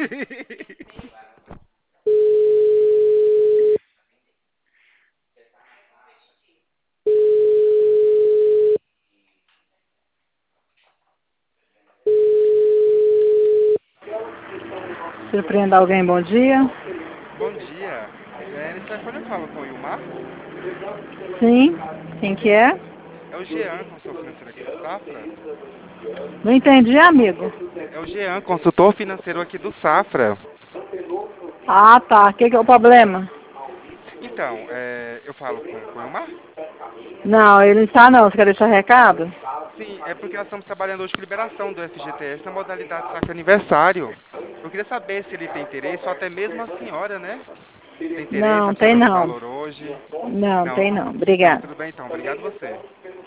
Surpreenda alguém, bom dia. Bom dia. Nesse telefone eu falo com o Ilmar. Sim, quem que é? É o Jean, consultor financeiro aqui do Safra. Não entendi, amigo. É o Jean, consultor financeiro aqui do Safra. Ah, tá. O que é o problema? Então, eu falo com o Ilmar? Não, ele não está não. Você quer deixar recado? Sim, é porque nós estamos trabalhando hoje com liberação do FGTS na modalidade saque aniversário. Eu queria saber se ele tem interesse, ou até mesmo a senhora, né? Tem interesse, Não, a tem precisando do não. valor hoje. Não, Não, tem não. não, Obrigada. tudo bem então. Obrigado você.